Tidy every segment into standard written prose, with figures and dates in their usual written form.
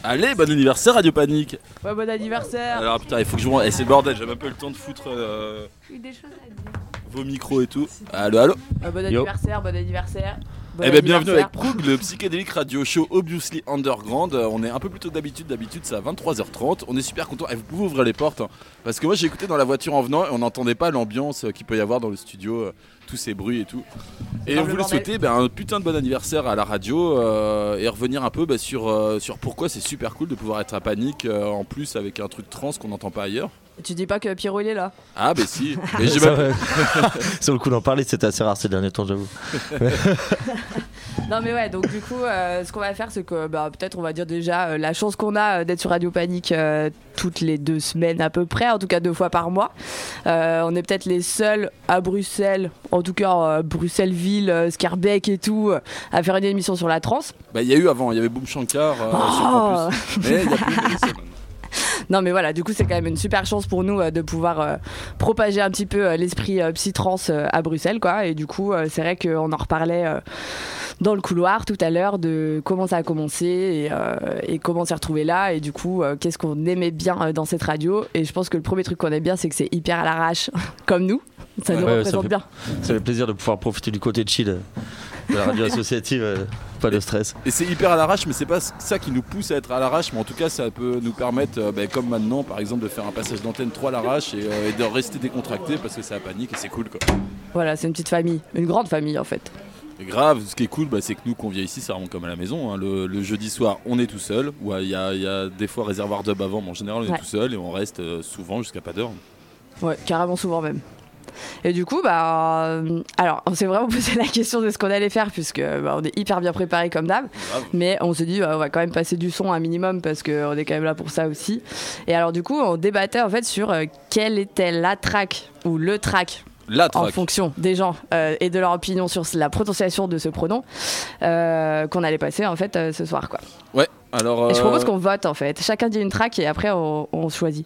Allez, bon anniversaire Radio Panique. Ouais, bon anniversaire. Alors putain, il faut que je monte. C'est le bordel, j'ai même pas eu le temps de foutre Des choses à dire. vos micros et tout. Allô. Bon anniversaire, bon anniversaire. Bon Bienvenue avec anniversaire. Proug, le psychédélique radio show Obviously Underground. On est un peu plus tôt que d'habitude, c'est à 23h30. On est super content. Vous pouvez ouvrir les portes, hein, parce que moi j'ai écouté dans la voiture en venant et on n'entendait pas l'ambiance qu'il peut y avoir dans le studio, tous ces bruits et tout. Et on voulait souhaiter un putain de bon anniversaire à la radio et revenir un peu sur pourquoi c'est super cool de pouvoir être à Panique en plus avec un truc trans qu'on n'entend pas ailleurs. Tu dis pas que Pierrot il est là? Ah bah si. Mais j'ai Ça, même... Sur le coup d'en parler, c'était assez rare ces derniers temps, j'avoue. Non mais ouais, donc du coup ce qu'on va faire c'est que peut-être on va dire déjà la chance qu'on a d'être sur Radio Panique toutes les 2 semaines à peu près, en tout cas 2 fois par mois. On est peut-être les seuls à Bruxelles, en tout cas Bruxelles-Ville, Scarbeck et tout, à faire une émission sur la trance. Bah il y a eu avant, il y avait Boom Shankar sur Campus. Mais il y a plus de semaines. Non mais voilà, du coup c'est quand même une super chance pour nous de pouvoir propager un petit peu l'esprit psy-trans à Bruxelles quoi. Et du coup c'est vrai qu'on en reparlait dans le couloir tout à l'heure de comment ça a commencé et comment on s'est retrouvé là et du coup qu'est-ce qu'on aimait bien dans cette radio. Et je pense que le premier truc qu'on aime bien c'est que c'est hyper à l'arrache comme nous, ça nous représente bien. Ça fait plaisir de pouvoir profiter du côté chill de la radio associative, pas de stress. Et c'est hyper à l'arrache, mais c'est pas ça qui nous pousse à être à l'arrache, mais en tout cas ça peut nous permettre, comme maintenant par exemple, de faire un passage d'antenne trop à l'arrache et de rester décontracté parce que c'est à Panique et c'est cool quoi. Voilà, c'est une petite famille, une grande famille en fait. Et grave, ce qui est cool, c'est que nous qu'on vient ici, ça rentre comme à la maison. Hein. Le jeudi soir, on est tout seul. Il y a des fois réservoir dub avant, mais en général on est tout seul et on reste souvent jusqu'à pas d'heure. Ouais, carrément souvent même. Et du coup, alors on s'est vraiment posé la question de ce qu'on allait faire puisque on est hyper bien préparé comme d'hab, mais on se dit on va quand même passer du son un minimum parce qu'on est quand même là pour ça aussi. Et alors du coup, on débattait en fait sur quelle était la track ou le track. En fonction des gens et de leur opinion sur la prononciation de ce pronom qu'on allait passer en fait ce soir quoi. Ouais, alors. Et je propose qu'on vote en fait. Chacun dit une track et après on choisit.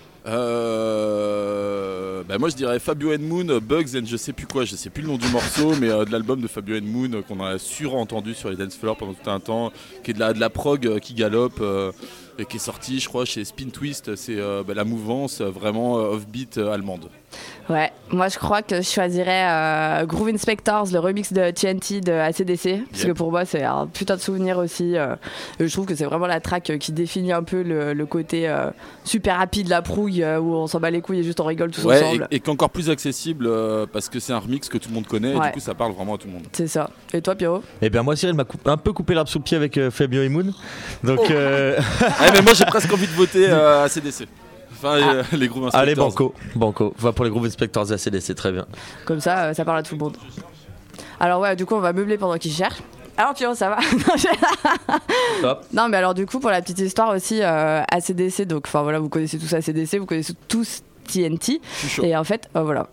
Moi je dirais Fabio and Moon, Bugs and je sais plus quoi, je sais plus le nom du morceau, mais de l'album de Fabio and Moon qu'on a entendu sur les dance floors pendant tout un temps, qui est de la prog qui galope et qui est sorti je crois chez Spin Twist, c'est la mouvance vraiment offbeat allemande. Ouais, moi je crois que je choisirais Groove Inspectors, le remix de TNT de AC/DC, parce que pour moi c'est un putain de souvenir aussi. Je trouve que c'est vraiment la track qui définit un peu le côté super rapide, la prouille, où on s'en bat les couilles et juste on rigole tous ensemble. Et qu'encore plus accessible parce que c'est un remix que tout le monde connaît et du coup ça parle vraiment à tout le monde. C'est ça. Et toi Pierrot? Eh bien moi Cyril m'a un peu coupé l'arbre sous le pied avec Fabio et Moon. Donc, mais moi j'ai presque envie de voter AC/DC. Enfin, les Groove Inspectors. Allez, banco. Va pour les Groove Inspectors et ACDC, très bien. Comme ça parle à tout le monde. Alors ouais, du coup, on va meubler pendant qu'ils cherchent. Alors Pierrot, ça va? Non, mais alors du coup, pour la petite histoire aussi, AC/DC, donc enfin voilà, vous connaissez tous AC/DC, vous connaissez tous TNT. Et en fait, voilà.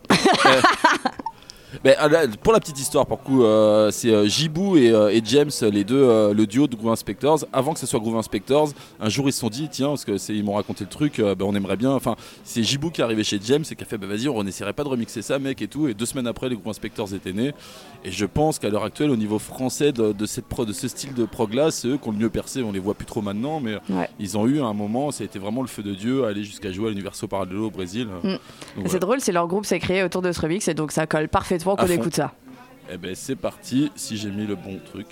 Pour la petite histoire, pour coup, c'est Jibou et James, les deux, le duo de Groove Inspectors. Avant que ce soit Groove Inspectors, un jour ils se sont dit, tiens, parce que ils m'ont raconté le truc, on aimerait bien. Enfin, c'est Jibou qui est arrivé chez James et qui a fait, vas-y, on n'essaierait pas de remixer ça, mec, et tout. Et 2 semaines après, les Groove Inspectors étaient nés. Et je pense qu'à l'heure actuelle, au niveau français de ce style de prog-là, c'est eux qui ont le mieux percé. On les voit plus trop maintenant, mais ils ont eu un moment, ça a été vraiment le feu de Dieu, aller jusqu'à jouer à l'Universo Parallelo au Brésil. C'est drôle, c'est leur groupe s'est créé autour de ce remix et donc ça colle parfaitement qu'on écoute ça. C'est parti, si j'ai mis le bon truc.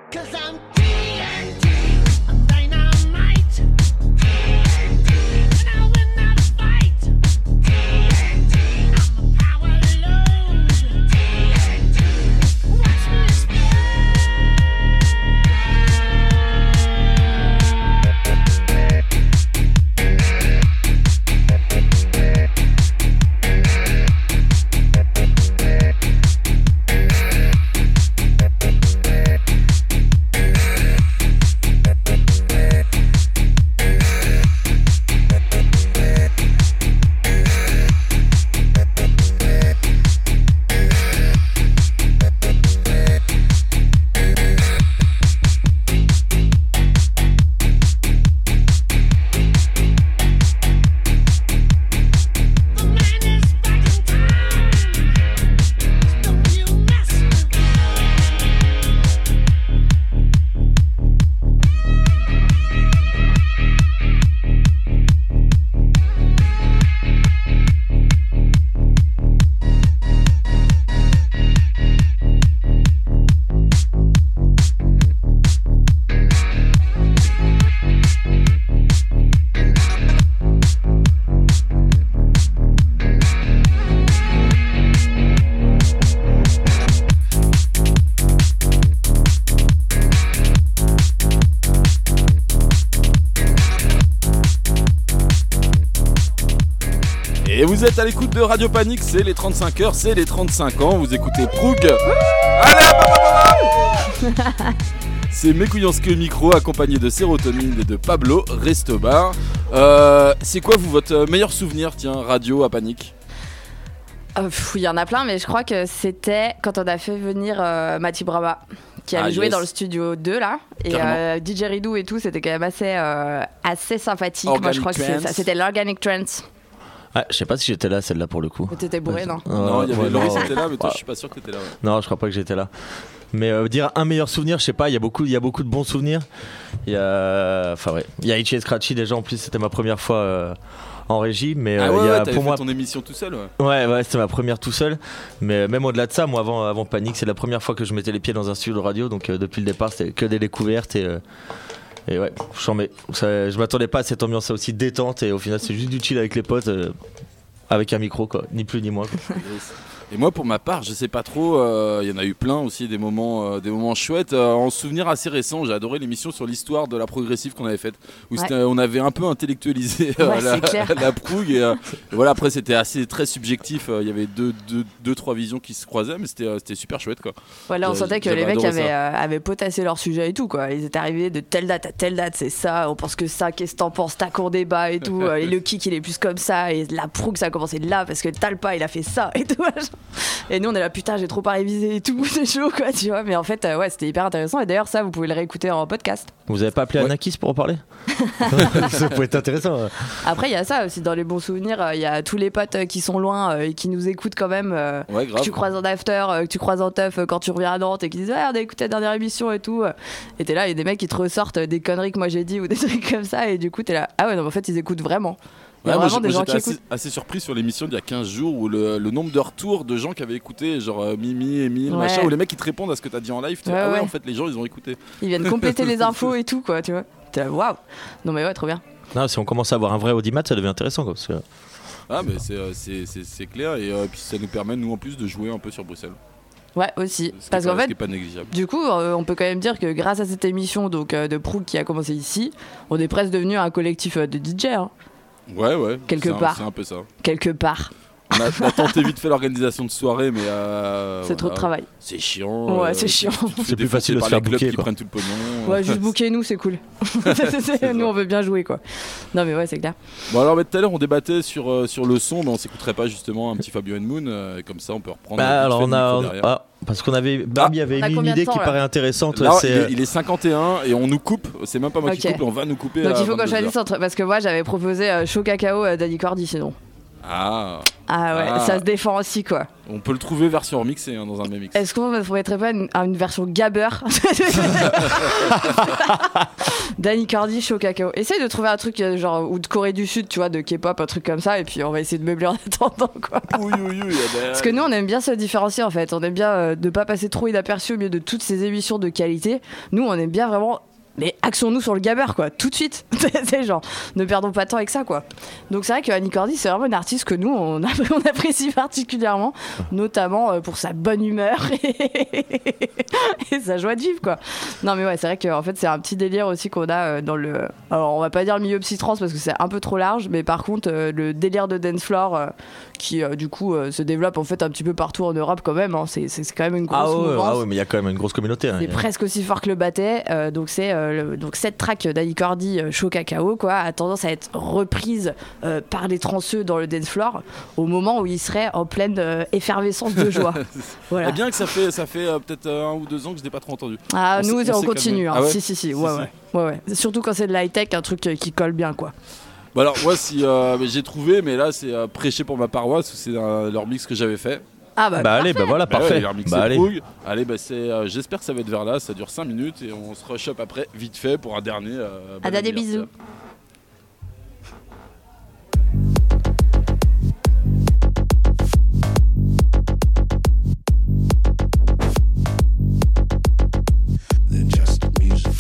'Cause I'm TNT, I'm dynamite. TNT, and I will not fight. TNT, I'm a power load. TNT, watch me explode. The man is back in town. Don't you mess with me. Et vous êtes à l'écoute de Radio Panique, c'est les 35 heures, c'est les 35 ans, vous écoutez Proug. Allez, hop, hop, hop, hop. C'est Mécouillanske micro, accompagné de Sérotonine et de Pablo Restobar. C'est quoi vous, votre meilleur souvenir, tiens, radio à Panique? Il y en a plein, mais je crois que c'était quand on a fait venir Mathieu Brava, qui avait joué yes. dans le studio 2 là, et DJ Ridou et tout, c'était quand même assez sympathique. Moi je crois que c'est ça, c'était l'Organic Trance. Ah, je sais pas si j'étais là, celle-là pour le coup. Mais t'étais bourré, non? Non, il y avait ouais, Loris non. était là, mais toi je suis pas sûr que t'étais là. Ouais. Non, je crois pas que j'étais là. Mais dire un meilleur souvenir, je sais pas, il y a beaucoup de bons souvenirs. Il y a Itchy et Scratchy déjà, en plus c'était ma première fois en régie, mais Ah ouais, il y a t'avais pour fait moi ton émission tout seul, ouais. ouais, c'était ma première tout seul, mais même au-delà de ça, moi avant Panique, c'est la première fois que je mettais les pieds dans un studio de radio, donc depuis le départ c'était que des découvertes et ouais, je m'attendais pas à cette ambiance aussi détente, et au final c'est juste du chill avec les potes, avec un micro quoi, ni plus ni moins quoi. Et moi pour ma part je sais pas trop, il y en a eu plein aussi des moments chouettes. En souvenir assez récent, j'ai adoré l'émission sur l'histoire de la progressive qu'on avait faite, où on avait un peu intellectualisé la Proug, et voilà, après c'était très subjectif, il y avait deux trois visions qui se croisaient, mais c'était super chouette quoi. Voilà, on sentait que les mecs avaient potassé leur sujet et tout quoi. Ils étaient arrivés de telle date à telle date, c'est ça, on pense que ça, qu'est-ce que t'en penses, tac, on débat et tout, et le kick il est plus comme ça, et la Proug ça a commencé de là parce que Talpa il a fait ça et tout. Et nous on est là, putain j'ai trop pas révisé et tout, c'est chaud quoi, tu vois. Mais en fait ouais, c'était hyper intéressant, et d'ailleurs ça vous pouvez le réécouter en podcast. Vous avez pas appelé Anakis pour en parler? Ça pourrait être intéressant. Après il y a ça aussi dans les bons souvenirs, il y a tous les potes qui sont loin et qui nous écoutent quand même, que tu croises en after, que tu croises en teuf quand tu reviens à Nantes, et qui disent on a écouté la dernière émission et tout, et t'es là, il y a des mecs qui te ressortent des conneries que moi j'ai dit ou des trucs comme ça, et du coup t'es là, ah ouais non, en fait ils écoutent vraiment. Il y a vraiment des gens qui écoutent. Assez surpris sur l'émission d'il y a 15 jours, où le nombre de retours de gens qui avaient écouté, genre Mimi, Emile, machin, où les mecs qui te répondent à ce que t'as dit en live, en fait les gens ils ont écouté. Ils viennent compléter les infos et tout quoi, tu vois. T'es là, waouh. Non mais ouais, trop bien. Non, si on commence à avoir un vrai audimat, ça devient intéressant quoi, parce que... Ah mais c'est clair, et puis ça nous permet nous en plus de jouer un peu sur Bruxelles. Ouais, aussi. Parce qu'en fait, pas négligeable. Du coup, on peut quand même dire que grâce à cette émission donc, de Proug qui a commencé ici, on est presque devenu un collectif de DJ. Hein. Ouais. Quelque part. C'est un peu ça. Quelque part. On a tenté vite fait l'organisation de soirée, mais c'est trop de travail. C'est chiant. Ouais, c'est chiant. C'est plus facile de se faire booker. Qui prennent tout le pognon. Ouais, juste booker nous, c'est cool. Nous, on veut bien jouer quoi. Non, mais ouais, c'est clair. Bon, alors, tout à l'heure, on débattait sur le son, mais on s'écouterait pas justement un petit Fabio and Moon, comme ça, on peut reprendre. Alors, parce qu'on avait. Barbie avait une idée qui paraît intéressante. Là, il est 51 et on nous coupe. C'est même pas moi qui coupe, on va nous couper. Donc il faut qu'on choisisse entre. Parce que moi, j'avais proposé Chaud Cacao Danny Cordy sinon. Ah, Ah ouais, Ah. ça se défend aussi quoi. on peut le trouver version remixée hein, dans un même mix. Est-ce qu'on ne mettrait pas une version gabber Danny Cardi, Show Cacao. Essaye de trouver un truc genre ou de Corée du Sud, tu vois, de K-pop, un truc comme ça, et puis on va essayer de meubler en attendant quoi. Oui, oui, oui. Parce que nous, on aime bien se différencier en fait. On aime bien de pas passer trop inaperçu au milieu de toutes ces émissions de qualité. Nous, on aime bien vraiment. Mais axons-nous sur le gabber quoi, tout de suite. C'est genre, ne perdons pas de temps avec ça quoi. Donc c'est vrai que Annie Cordy, c'est vraiment une artiste que nous, on apprécie particulièrement, notamment pour sa bonne humeur et sa joie de vivre quoi. Non mais ouais, c'est vrai que en fait, c'est un petit délire aussi qu'on a dans le. Alors on va pas dire le milieu psy-trance parce que c'est un peu trop large, mais par contre, le délire de dance floor qui du coup se développe en fait un petit peu partout en Europe quand même. Hein. C'est quand même une grosse mouvance. Mais il y a quand même une grosse communauté. Hein. C'est presque aussi fort que le Battet. Donc c'est donc cette track d'Annie Cordy, Show Cacao, quoi, a tendance à être reprise par les transeux dans le dance floor au moment où ils seraient en pleine effervescence de joie. Voilà. Eh bien que ça fait peut-être 1 ou 2 ans que je n'ai pas trop entendu. Ah, nous s'est on continue. calmé. Hein. Ah ouais Si. Ouais. Surtout quand c'est de l'high-tech, un truc qui colle bien, quoi. Bon alors moi si j'ai trouvé, mais là c'est prêché pour ma paroisse, c'est leur mix que j'avais fait. Ah bah, allez, bah voilà, parfait. Ouais, leur mixé allez. Proug. Allez, c'est j'espère que ça va être vers là, ça dure 5 minutes et on se rush up après vite fait pour un dernier. Ah, des bisous. Than just music.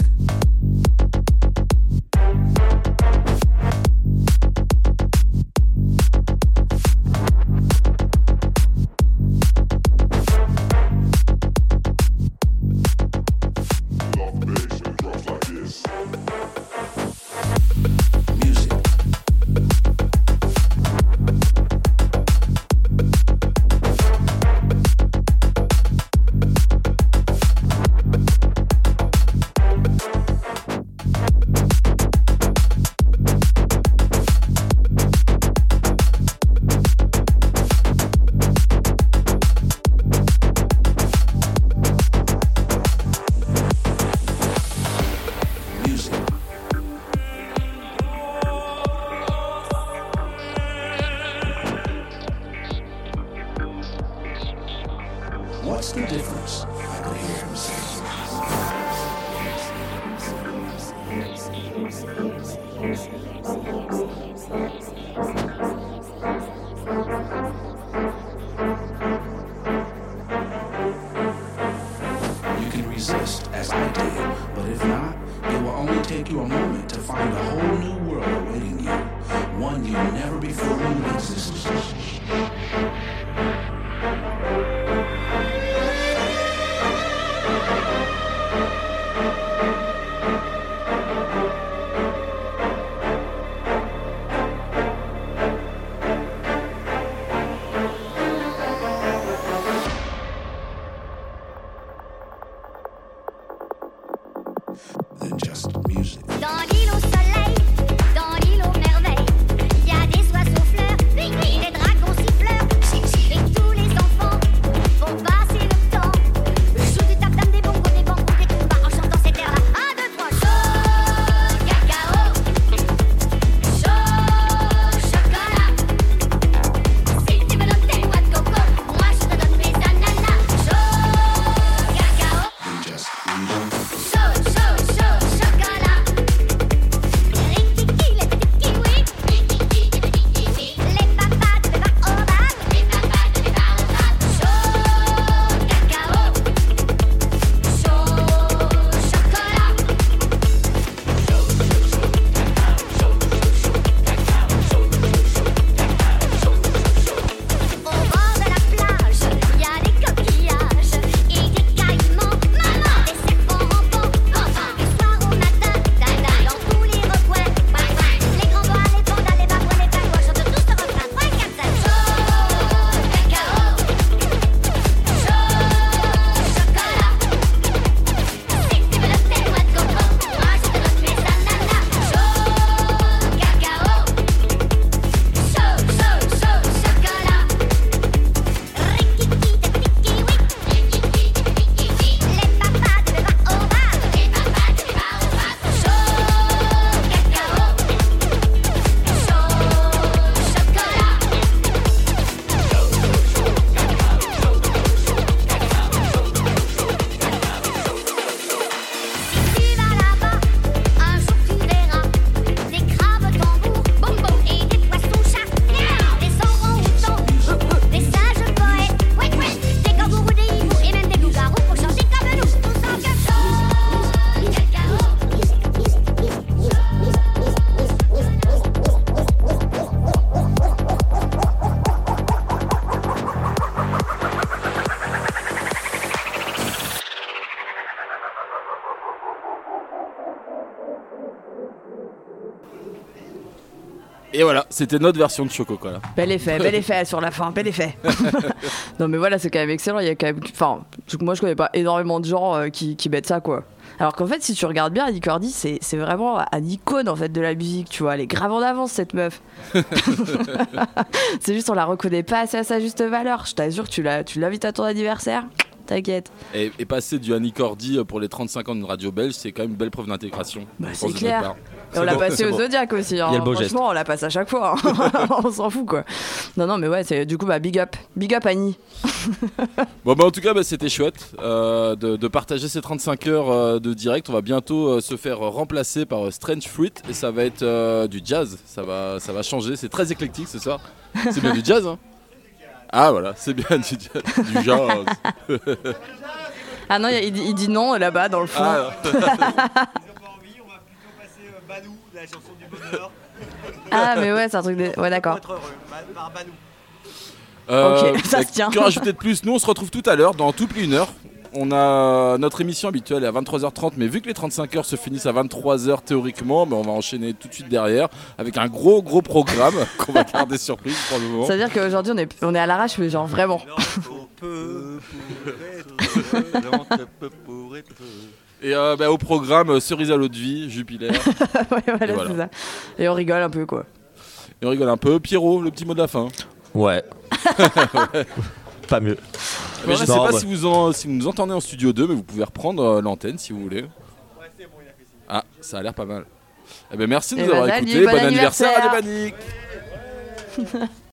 Music. Music. What's the difference? I could hear him say. You can resist as I did, but if not, it will only take you a moment to find a whole new world awaiting you, one you never before knew existed. Than just music. Dans l'île au soleil, dans l'île aux merveilles, il y a des oiseaux fleurs, des dragons siffleurs, et tous les enfants vont passer le temps. Joue du tap-tam, des bongos, des bambous, des tumbas en chantant ces airs-là. 1, 2, 3, chaud cacao, chaud chocolat. Si tu me donnes tes noix de coco, moi je te donne mes ananas. Chaud cacao. Than just music. Chaud chocolat. Et voilà, c'était notre version de Chococola. Bel effet sur la fin, bel effet. Non mais voilà, c'est quand même excellent. Il y a quand même, enfin, moi je connais pas énormément de gens qui mettent ça quoi. Alors qu'en fait, si tu regardes bien, Annie Cordy, c'est vraiment un icône en fait de la musique, tu vois. Elle est grave en avance cette meuf. C'est juste on la reconnaît pas assez à sa juste valeur. Je t'assure, tu l'invites à ton anniversaire. T'inquiète. Et passer du Annie Cordy pour les 35 ans d'une radio belge, c'est quand même une belle preuve d'intégration. Bah, je c'est pense, de clair. notre part. Et on l'a passé au Zodiac aussi. Hein. Il y a le beau geste. Franchement, on la passe à chaque fois. Hein. On s'en fout quoi. Non, mais ouais, c'est du coup, big up Annie. Bon bah en tout cas c'était chouette de partager ces 35 heures de direct. On va bientôt se faire remplacer par Strange Fruit et ça va être du jazz. Ça va changer. C'est très éclectique ce soir. C'est bien du jazz hein. Ah voilà, c'est bien du jazz. Du jazz. Ah non, il dit non là-bas dans le fond. Ah, Ils ont pas envie, on va plutôt passer Banou, la chanson du bonheur. Ah, mais ouais, c'est un truc de. Ouais, d'accord. Pour être heureux, par Banou. Ok, ça se tient. Que rajouter de plus? Nous on se retrouve tout à l'heure dans tout plus une heure. On a notre émission habituelle est à 23h30, mais vu que les 35 heures se finissent à 23h théoriquement, on va enchaîner tout de suite derrière avec un gros programme qu'on va garder surprise pour le moment. C'est-à-dire qu'aujourd'hui on est à l'arrache, mais genre vraiment. Et au programme, cerise à l'eau de vie, Jupiler. Ouais, voilà, Et voilà. c'est ça. Et on rigole un peu quoi. Et on rigole un peu. Pierrot, le petit mot de la fin. Ouais. Pas mieux. Mais je sais Non, pas ouais. si vous nous entendez en studio 2, mais vous pouvez reprendre l'antenne si vous voulez. Ah, ça a l'air pas mal. Eh ben merci de Et nous avoir bah, salut, écoutés. bon Bon anniversaire à anniversaire. Panique.